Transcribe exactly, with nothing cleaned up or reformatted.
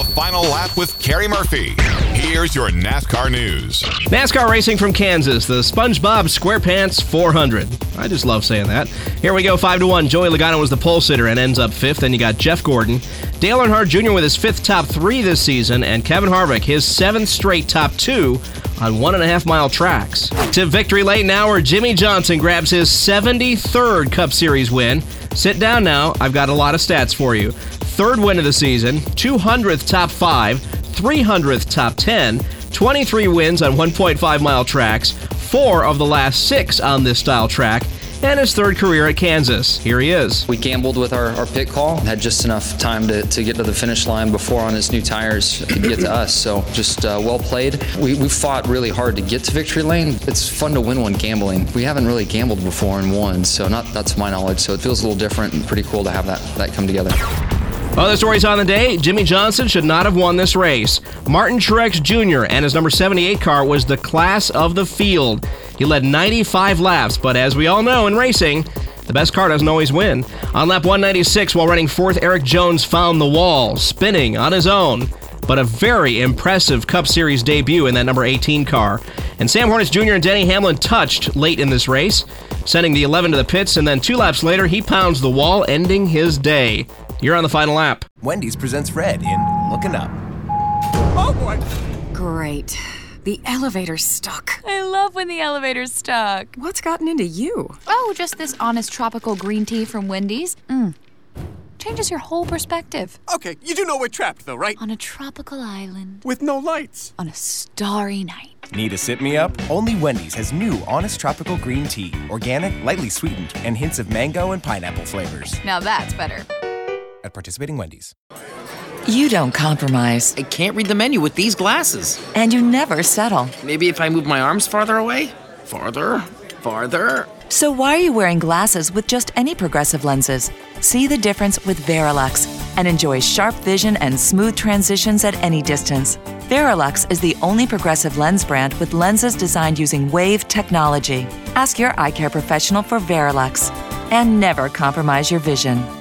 Final Lap with Kerry Murphy. Here's your NASCAR news. NASCAR racing from Kansas, the SpongeBob SquarePants four hundred. I just love saying that. Here we go, five to one. Joey Logano was the pole sitter and ends up fifth. Then you got Jeff Gordon, Dale Earnhardt Junior with his fifth top three this season, and Kevin Harvick, his seventh straight top two on one and a half mile tracks. To victory lane now, where Jimmy Johnson grabs his seventy-third Cup Series win. Sit down now, I've got a lot of stats for you. Third win of the season, two hundredth top five, three hundredth top ten, twenty-three wins on one point five mile tracks, four of the last six on this style track, and his third career at Kansas. Here he is. We gambled with our, our pit call, had just enough time to, to get to the finish line before on his new tires could get to us, so just uh, well played. We, we fought really hard to get to victory lane. It's fun to win one gambling. We haven't really gambled before and won, so not, not to my knowledge, so it feels a little different and pretty cool to have that, that come together. Other stories on the day, Jimmy Johnson should not have won this race. Martin Truex Junior and his number seventy-eight car was the class of the field. He led ninety-five laps, but as we all know in racing, the best car doesn't always win. On lap one ninety-six, while running fourth, Eric Jones found the wall, spinning on his own. But a very impressive Cup Series debut in that number eighteen car. And Sam Hornets Junior and Denny Hamlin touched late in this race, sending the eleven to the pits, and then two laps later, he pounds the wall, ending his day. You're on the final lap. Wendy's presents Red in Looking Up. Oh, boy. Great. The elevator's stuck. I love when the elevator's stuck. What's gotten into you? Oh, just this Honest Tropical Green Tea from Wendy's. Mmm. Changes your whole perspective. Okay, you do know we're trapped, though, right? On a tropical island. With no lights. On a starry night. Need a sit-me-up? Only Wendy's has new Honest Tropical Green Tea. Organic, lightly sweetened, and hints of mango and pineapple flavors. Now that's better. At participating Wendy's. You don't compromise. I can't read the menu with these glasses. And you never settle. Maybe if I move my arms farther away? Farther? Farther? So why are you wearing glasses with just any progressive lenses? See the difference with Verilux and enjoy sharp vision and smooth transitions at any distance. Verilux is the only progressive lens brand with lenses designed using wave technology. Ask your eye care professional for Verilux. And never compromise your vision.